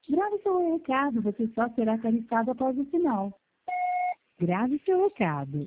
Grave seu recado, você só será tarifado após o sinal. Grave seu recado.